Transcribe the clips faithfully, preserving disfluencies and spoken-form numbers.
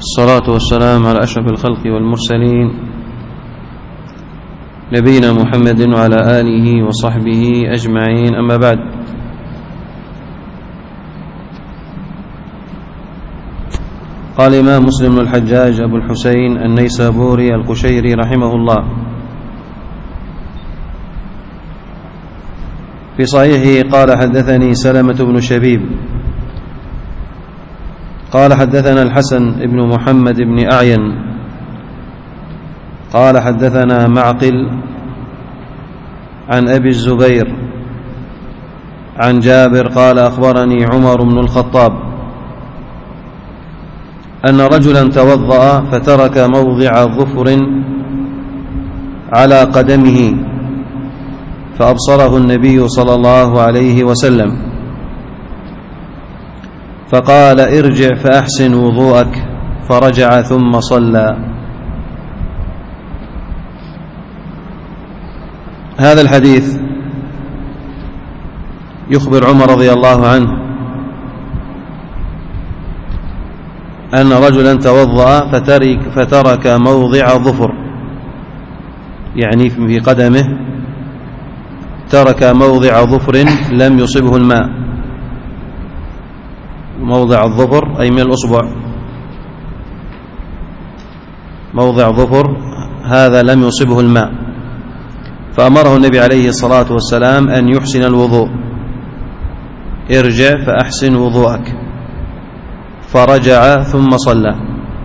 الصلاة والسلام على أشرف الخلق والمرسلين نبينا محمد وعلى آله وصحبه أجمعين، أما بعد. قال الإمام مسلم بن الحجاج أبو الحسين النيسابوري القشيري رحمه الله في صحيحه قال: حدثني سلمة بن شبيب قال حدثنا الحسن بن محمد بن أعين قال حدثنا معقل عن أبي الزبير عن جابر قال: أخبرني عمر بن الخطاب أن رجلا توضأ فترك موضع ظفر على قدمه فأبصره النبي صلى الله عليه وسلم فقال: ارجع فأحسن وضوءك، فرجع ثم صلى. هذا الحديث يخبر عمر رضي الله عنه أن رجلا توضأ فترك, فترك موضع ظفر، يعني في قدمه ترك موضع ظفر لم يصبه الماء. موضع الظفر أي من الأصبع، موضع ظفر هذا لم يصبه الماء، فأمره النبي عليه الصلاة والسلام أن يحسن الوضوء: ارجع فأحسن وضوءك، فرجع ثم صلى.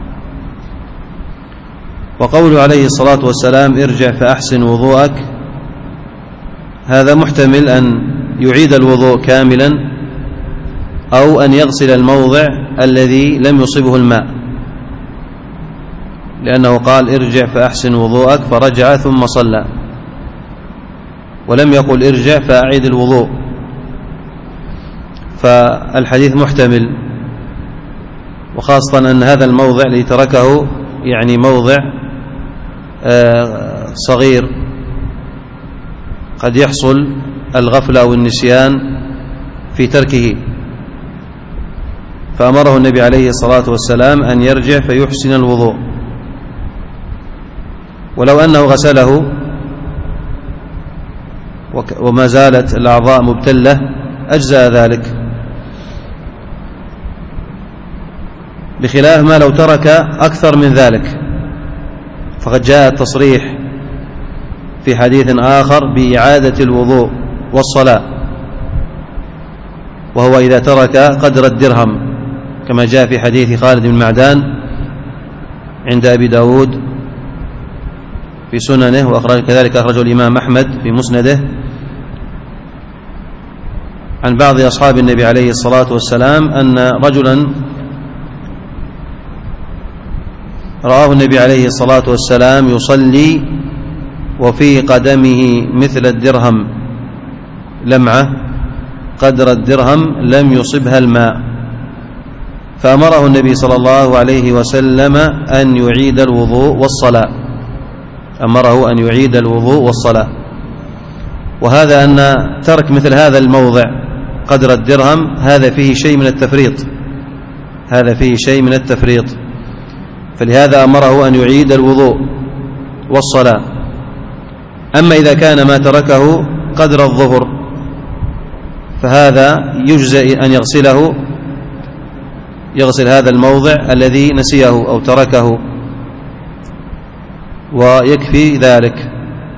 وقوله عليه الصلاة والسلام: ارجع فأحسن وضوءك، هذا محتمل أن يعيد الوضوء كاملا أو أن يغسل الموضع الذي لم يصبه الماء، لأنه قال: ارجع فأحسن وضوءك، فرجع ثم صلى، ولم يقل ارجع فأعيد الوضوء. فالحديث محتمل، وخاصة أن هذا الموضع الذي تركه يعني موضع صغير، قد يحصل الغفلة أو النسيان في تركه، فأمره النبي عليه الصلاة والسلام أن يرجع فيحسن الوضوء. ولو أنه غسله وما زالت الأعضاء مبتلة أجزاء ذلك، بخلاف ما لو ترك أكثر من ذلك، فقد جاء التصريح في حديث آخر بإعادة الوضوء والصلاة، وهو إذا ترك قدر الدرهم، كما جاء في حديث خالد بن معدان عند أبي داود في سننه، وكذلك أخرجه الإمام أحمد في مسنده عن بعض أصحاب النبي عليه الصلاة والسلام أن رجلا رآه النبي عليه الصلاة والسلام يصلي وفي قدمه مثل الدرهم لمعة قدر الدرهم لم يصبها الماء، فأمره النبي صلى الله عليه وسلم أن يعيد الوضوء والصلاة، أمره أن يعيد الوضوء والصلاة. وهذا أن ترك مثل هذا الموضع قدر الدرهم هذا فيه شيء من التفريط، هذا فيه شيء من التفريط، فلهذا أمره أن يعيد الوضوء والصلاة. أما إذا كان ما تركه قدر الظهر فهذا يجزئ أن يغسله، يغسل هذا الموضع الذي نسيه أو تركه، ويكفي ذلك.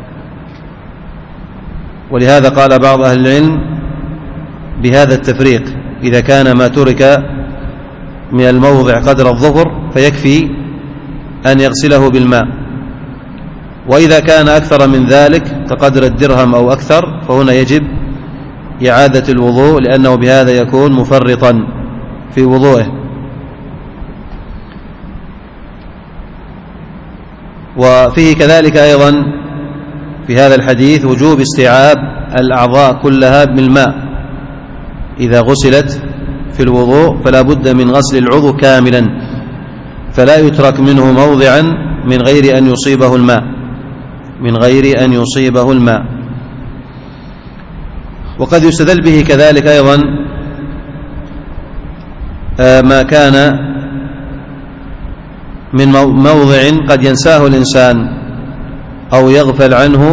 ولهذا قال بعض أهل العلم بهذا التفريق: إذا كان ما ترك من الموضع قدر الظهر فيكفي أن يغسله بالماء، وإذا كان أكثر من ذلك كقدر الدرهم أو أكثر فهنا يجب إعادة الوضوء، لأنه بهذا يكون مفرطا في وضوءه. وفيه كذلك أيضا في هذا الحديث وجوب استيعاب الأعضاء كلها بالماء، إذا غسلت في الوضوء فلا بد من غسل العضو كاملا، فلا يترك منه موضعا من غير أن يصيبه الماء، من غير أن يصيبه الماء. وقد يستدل به كذلك أيضا ما كان من موضع قد ينساه الإنسان أو يغفل عنه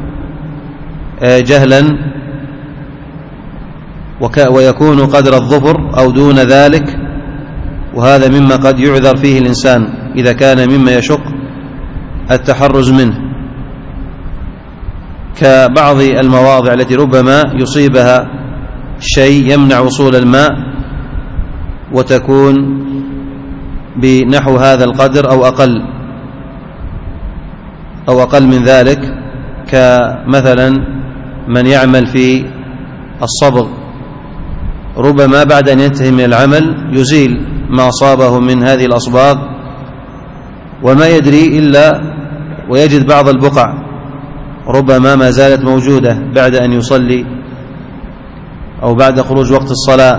جهلا ويكون قدر الظفر أو دون ذلك، وهذا مما قد يعذر فيه الإنسان إذا كان مما يشق التحرز منه، كبعض المواضع التي ربما يصيبها شيء يمنع وصول الماء وتكون بنحو هذا القدر أو أقل أو أقل من ذلك، كمثلا من يعمل في الصبغ ربما بعد أن ينتهي من العمل يزيل ما أصابه من هذه الأصباغ وما يدري إلا ويجد بعض البقع ربما ما زالت موجودة بعد أن يصلي أو بعد خروج وقت الصلاة،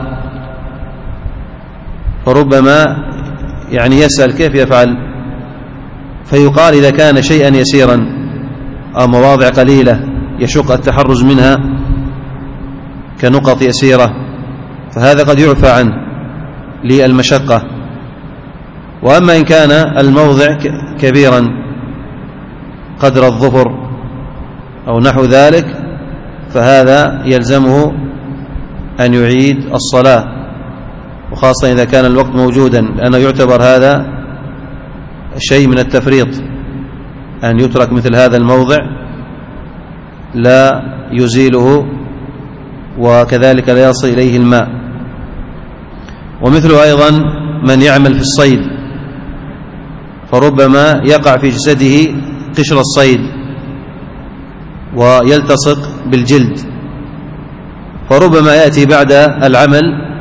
فربما يعني يسأل كيف يفعل، فيقال إذا كان شيئا يسيرا أو مواضع قليلة يشق التحرز منها كنقط يسيرة فهذا قد يعفى عنه للمشقة. وأما إن كان الموضع كبيرا قدر الظفر أو نحو ذلك فهذا يلزمه أن يعيد الصلاة، وخاصة إذا كان الوقت موجودا، لأنه يعتبر هذا شيء من التفريط أن يترك مثل هذا الموضع لا يزيله وكذلك لا يصل إليه الماء. ومثله أيضا من يعمل في الصيد فربما يقع في جسده قشر الصيد ويلتصق بالجلد، فربما يأتي بعد العمل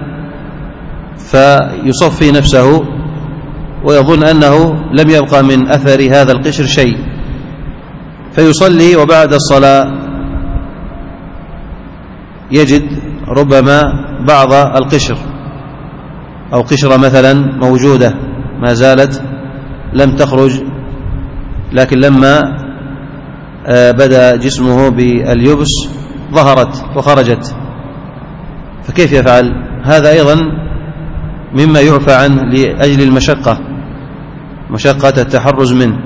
فيصفي نفسه ويظن أنه لم يبقى من أثر هذا القشر شيء، فيصلي وبعد الصلاة يجد ربما بعض القشر أو قشرة مثلا موجودة ما زالت لم تخرج، لكن لما بدأ جسمه باليبس ظهرت وخرجت، فكيف يفعل؟ هذا أيضا مما يعفى عنه لأجل المشقة، مشقة التحرز منه،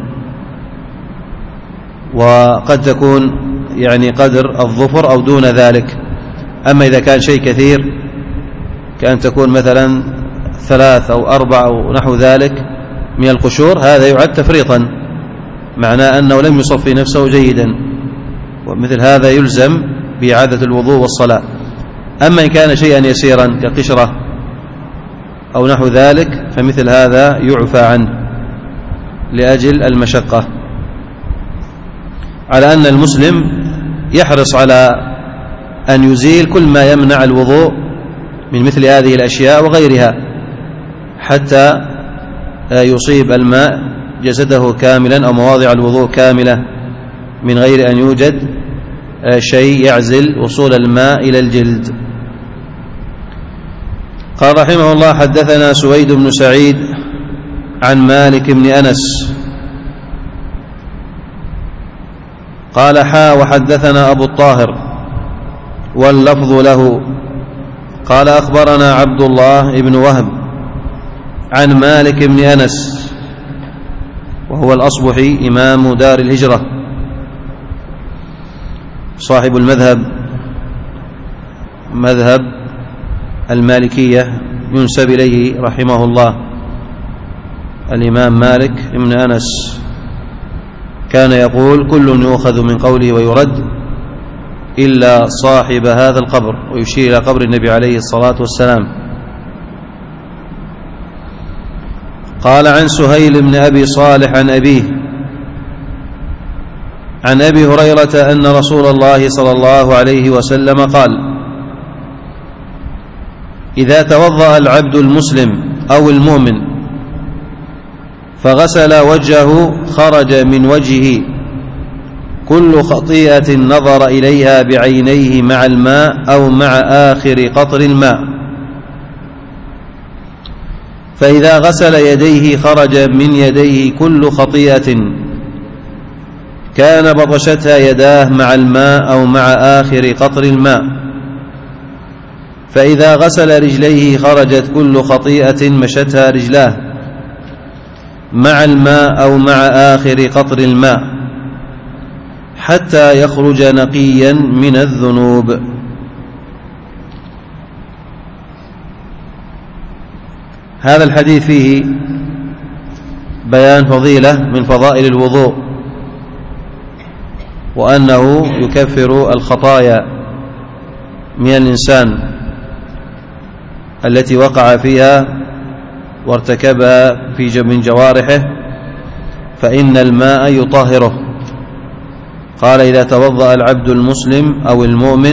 وقد تكون يعني قدر الظفر أو دون ذلك. أما إذا كان شيء كثير كأن تكون مثلا ثلاث أو أربع أو نحو ذلك من القشور هذا يعد تفريطا، معناه أنه لم يصفي نفسه جيدا، ومثل هذا يلزم بإعادة الوضوء والصلاة. أما إن كان شيئا يسيرا كقشرة أو نحو ذلك فمثل هذا يعفى عنه لأجل المشقة، على أن المسلم يحرص على أن يزيل كل ما يمنع الوضوء من مثل هذه الأشياء وغيرها حتى يصيب الماء جسده كاملا أو مواضع الوضوء كاملة من غير أن يوجد شيء يعزل وصول الماء إلى الجلد. قال رحمه الله: حدثنا سويد بن سعيد عن مالك بن أنس قال: حا وحدثنا أبو الطاهر واللفظ له قال: أخبرنا عبد الله بن وهب عن مالك بن أنس وهو الأصبحي إمام دار الهجرة صاحب المذهب مذهب المالكية ينسب إليه رحمه الله. الإمام مالك بن أنس كان يقول: كل يؤخذ من قوله ويرد إلا صاحب هذا القبر، ويشير إلى قبر النبي عليه الصلاة والسلام. قال: عن سهيل بن أبي صالح عن أبيه عن أبي هريرة أن رسول الله صلى الله عليه وسلم قال: إذا توضأ العبد المسلم أو المؤمن فغسل وجهه خرج من وجهه كل خطيئة نظر إليها بعينيه مع الماء أو مع آخر قطر الماء، فإذا غسل يديه خرج من يديه كل خطيئة كان بطشتها يداه مع الماء أو مع آخر قطر الماء، فإذا غسل رجليه خرجت كل خطيئة مشتها رجلاه، مع الماء أو مع آخر قطر الماء حتى يخرج نقيا من الذنوب. هذا الحديث فيه بيان فضيلة من فضائل الوضوء، وأنه يكفر الخطايا من الإنسان التي وقع فيها وارتكبها في من جوارحه، فإن الماء يطهره. قال: إذا توضأ العبد المسلم أو المؤمن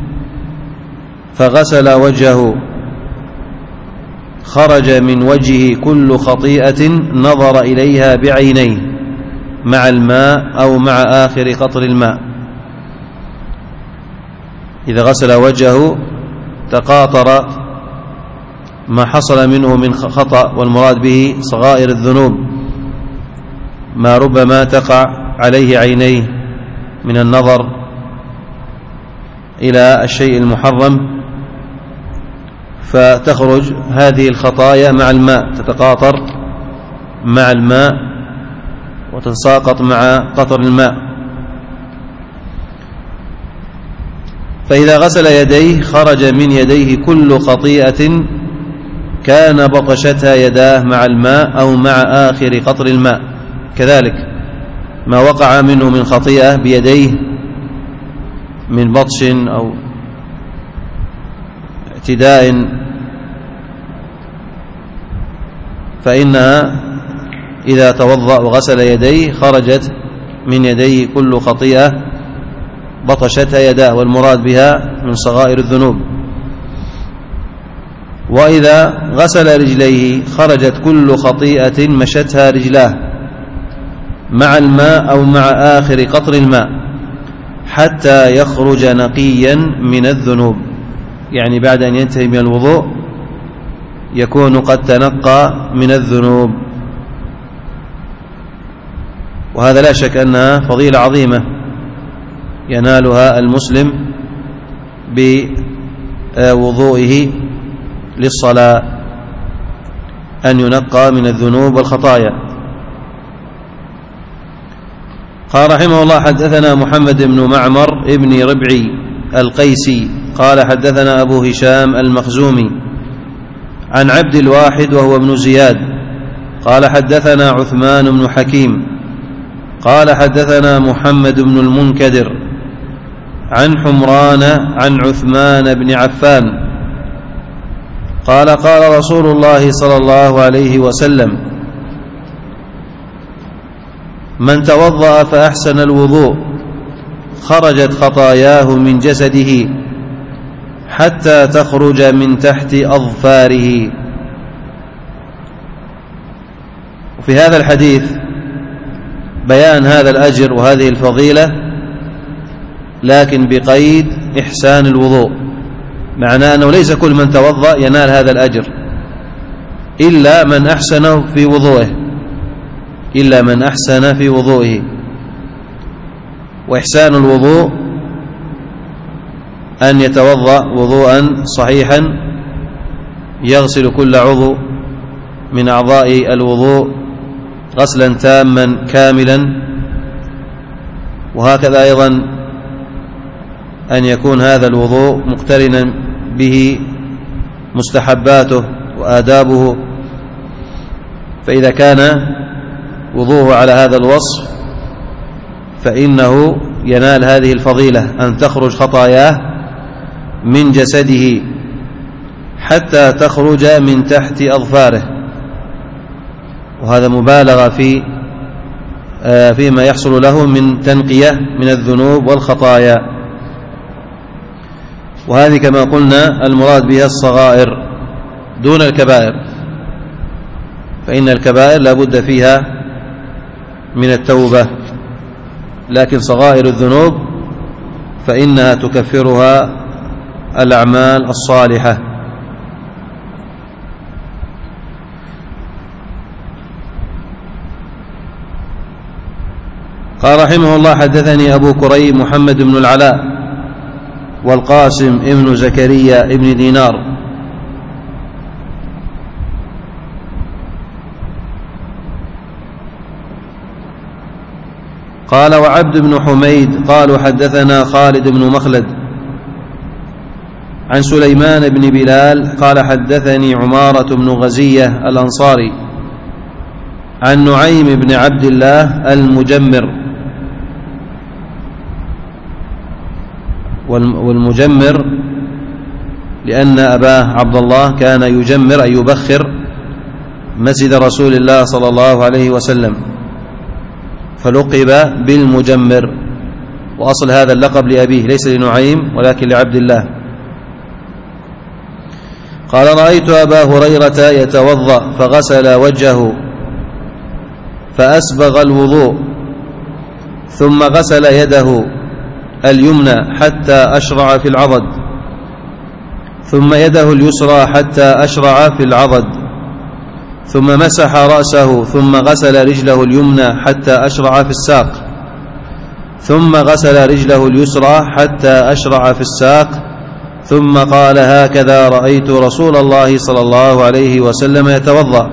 فغسل وجهه خرج من وجهه كل خطيئة نظر إليها بعينيه مع الماء أو مع آخر قطر الماء. إذا غسل وجهه تقاطر ما حصل منه من خطأ، والمراد به صغائر الذنوب، ما ربما تقع عليه عينيه من النظر إلى الشيء المحرم، فتخرج هذه الخطايا مع الماء، تتقاطر مع الماء وتتساقط مع قطر الماء. فإذا غسل يديه خرج من يديه كل خطيئة كان بطشتها يداه مع الماء أو مع آخر قطر الماء. كذلك ما وقع منه من خطيئة بيديه من بطش أو اعتداء، فإنها إذا توضأ وغسل يديه خرجت من يديه كل خطيئة بطشتها يداه، والمراد بها من صغائر الذنوب. وإذا غسل رجليه خرجت كل خطيئة مشتها رجلاه مع الماء أو مع آخر قطر الماء حتى يخرج نقيا من الذنوب، يعني بعد أن ينتهي من الوضوء يكون قد تنقى من الذنوب. وهذا لا شك أنها فضيلة عظيمة ينالها المسلم بوضوئه للصلاة، أن ينقى من الذنوب والخطايا. قال رحمه الله: حدثنا محمد بن معمر ابن ربعي القيسي قال حدثنا أبو هشام المخزومي عن عبد الواحد وهو ابن زياد قال حدثنا عثمان بن حكيم قال حدثنا محمد بن المنكدر عن حمران عن عثمان بن عفان قال قال رسول الله صلى الله عليه وسلم: من توضأ فأحسن الوضوء خرجت خطاياه من جسده حتى تخرج من تحت أظفاره. وفي هذا الحديث بيان هذا الأجر وهذه الفضيلة، لكن بقيد إحسان الوضوء، معناه أنه ليس كل من توضأ ينال هذا الأجر إلا من أحسن في وضوءه إلا من أحسن في وضوئه. وإحسان الوضوء أن يتوضأ وضوءا صحيحا يغسل كل عضو من أعضاء الوضوء غسلا تاما كاملا، وهكذا أيضا أن يكون هذا الوضوء مقترنا به مستحباته وآدابه. فإذا كان وضوءه على هذا الوصف فإنه ينال هذه الفضيلة، أن تخرج خطاياه من جسده حتى تخرج من تحت أظفاره. وهذا مبالغة في فيما يحصل له من تنقية من الذنوب والخطايا. وهذه كما قلنا المراد بها الصغائر دون الكبائر، فإن الكبائر لا بد فيها من التوبة، لكن صغائر الذنوب فإنها تكفرها الأعمال الصالحة. قال رحمه الله: حدثني أبو كريب محمد بن العلاء والقاسم ابن زكريا ابن دينار قال وعبد بن حميد قالوا حدثنا خالد بن مخلد عن سليمان بن بلال قال حدثني عمارة بن غزية الأنصاري عن نعيم بن عبد الله المجمر، والمجمر لأن أباه عبد الله كان يجمر أي يبخر مسجد رسول الله صلى الله عليه وسلم فلقب بالمجمر، وأصل هذا اللقب لأبيه ليس لنعيم ولكن لعبد الله. قال رأيت أبا هريرة يتوضأ فغسل وجهه فأسبغ الوضوء ثم غسل يده اليمنى حتى أشرع في العضد ثم يده اليسرى حتى أشرع في العضد ثم مسح رأسه ثم غسل رجله اليمنى حتى أشرع في الساق ثم غسل رجله اليسرى حتى أشرع في الساق ثم قال هكذا رأيت رسول الله صلى الله عليه وسلم يتوضأ.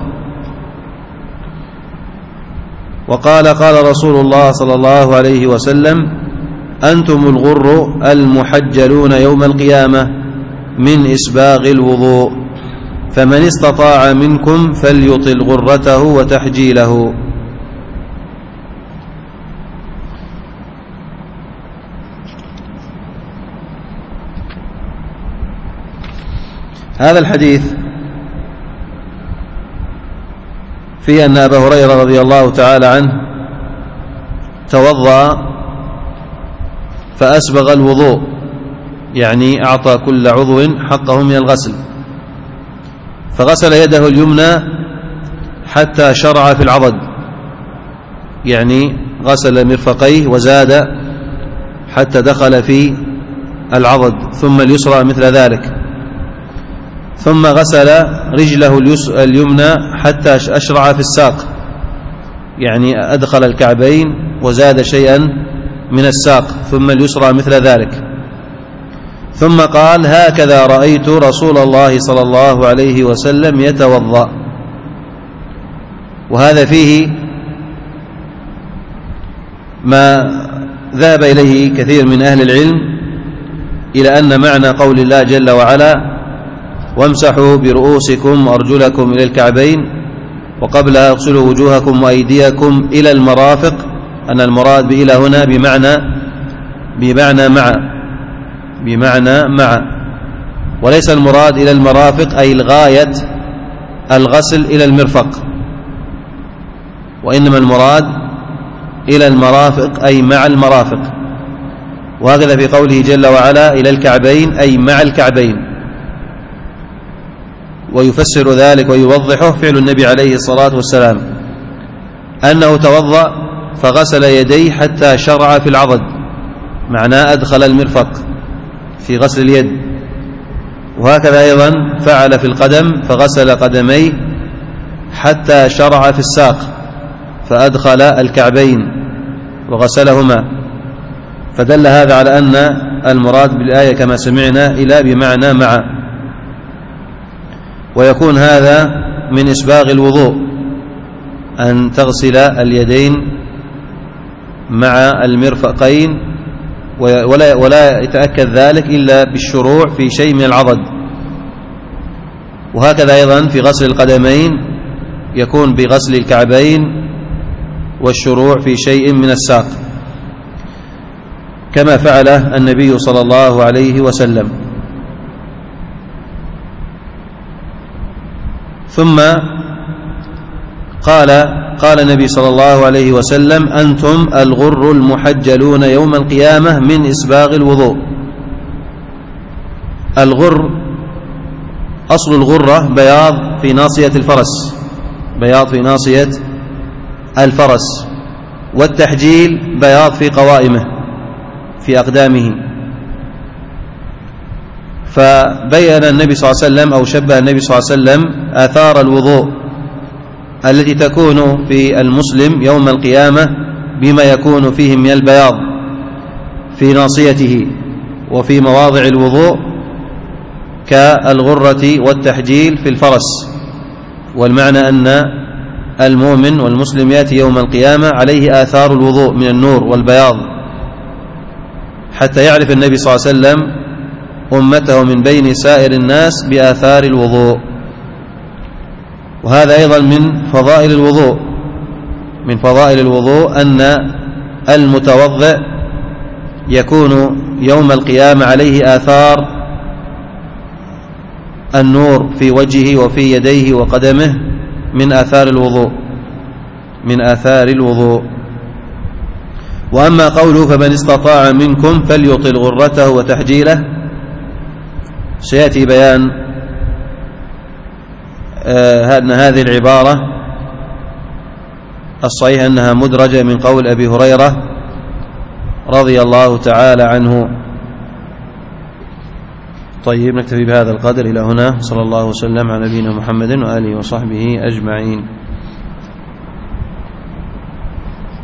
وقال قال رسول الله صلى الله عليه وسلم أنتم الغر المحجلون يوم القيامة من إسباغ الوضوء فمن استطاع منكم فليطل غرته وتحجيله. هذا الحديث فيه أن أبا هريرة رضي الله تعالى عنه توضأ فأسبغ الوضوء، يعني أعطى كل عضو حقه من الغسل، فغسل يده اليمنى حتى شرع في العضد، يعني غسل مرفقيه وزاد حتى دخل في العضد، ثم اليسرى مثل ذلك، ثم غسل رجله اليمنى حتى أشرع في الساق، يعني أدخل الكعبين وزاد شيئا من الساق، ثم اليسرى مثل ذلك، ثم قال هكذا رأيت رسول الله صلى الله عليه وسلم يتوضأ. وهذا فيه ما ذهب إليه كثير من أهل العلم إلى أن معنى قول الله جل وعلا وامسحوا برؤوسكم وأرجلكم إلى الكعبين وقبلها اغسلوا وجوهكم وأيديكم إلى المرافق، أن المراد بإلى هنا بمعنى بمعنى مع بمعنى مع وليس المراد إلى المرافق أي الغاية الغسل إلى المرفق، وإنما المراد إلى المرافق أي مع المرافق. وهكذا في قوله جل وعلا إلى الكعبين أي مع الكعبين. ويفسر ذلك ويوضحه فعل النبي عليه الصلاة والسلام أنه توضأ فغسل يديه حتى شرع في العضد، معناه أدخل المرفق في غسل اليد. وهكذا أيضا فعل في القدم فغسل قدميه حتى شرع في الساق فأدخل الكعبين وغسلهما، فدل هذا على أن المراد بالآية كما سمعنا إلى بمعنى مع. ويكون هذا من إسباغ الوضوء أن تغسل اليدين مع المرفقين، ولا, ولا يتأكد ذلك إلا بالشروع في شيء من العضد. وهكذا أيضا في غسل القدمين يكون بغسل الكعبين والشروع في شيء من الساق كما فعله النبي صلى الله عليه وسلم. ثم قال قال النبي صلى الله عليه وسلم أنتم الغر المحجلون يوم القيامة من إسباغ الوضوء. الغر أصل الغرة بياض في ناصية الفرس، بياض في ناصية الفرس، والتحجيل بياض في قوائمه في أقدامه. فبين النبي صلى الله عليه وسلم أو شبه النبي صلى الله عليه وسلم آثار الوضوء التي تكون في المسلم يوم القيامة بما يكون فيه من البياض في ناصيته وفي مواضع الوضوء كالغرة والتحجيل في الفرس. والمعنى أن المؤمن والمسلم يأتي يوم القيامة عليه آثار الوضوء من النور والبياض، حتى يعرف النبي صلى الله عليه وسلم أمته من بين سائر الناس بآثار الوضوء. وهذا أيضا من فضائل الوضوء من فضائل الوضوء أن المتوضئ يكون يوم القيامة عليه آثار النور في وجهه وفي يديه وقدمه من آثار الوضوء من آثار الوضوء. وأما قوله فمن استطاع منكم فليطل غرته وتحجيله، سيأتي بيان أن آه هذه العبارة الصحيح أنها مدرجة من قول أبي هريرة رضي الله تعالى عنه. طيب، نكتفي بهذا القدر إلى هنا. صلى الله وسلم على نبينا محمد وآله وصحبه أجمعين.